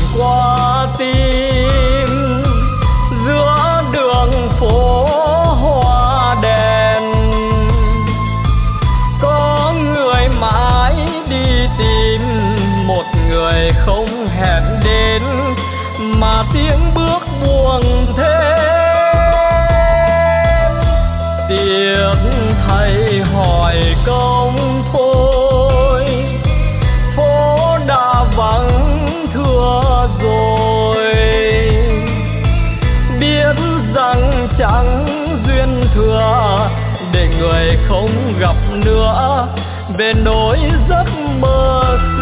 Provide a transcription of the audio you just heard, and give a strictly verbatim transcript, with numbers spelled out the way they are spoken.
qua tim giữa đường phố hoa đèn. Có người mãi đi tìm một người không hẹn đến, mà tiếng bước buồn thêm. Tiếng thầy hỏi công thôi, phố đã vắng thưa rồi. Biết rằng chẳng duyên thừa, để người không gặp nữa về nỗi giấc mơ.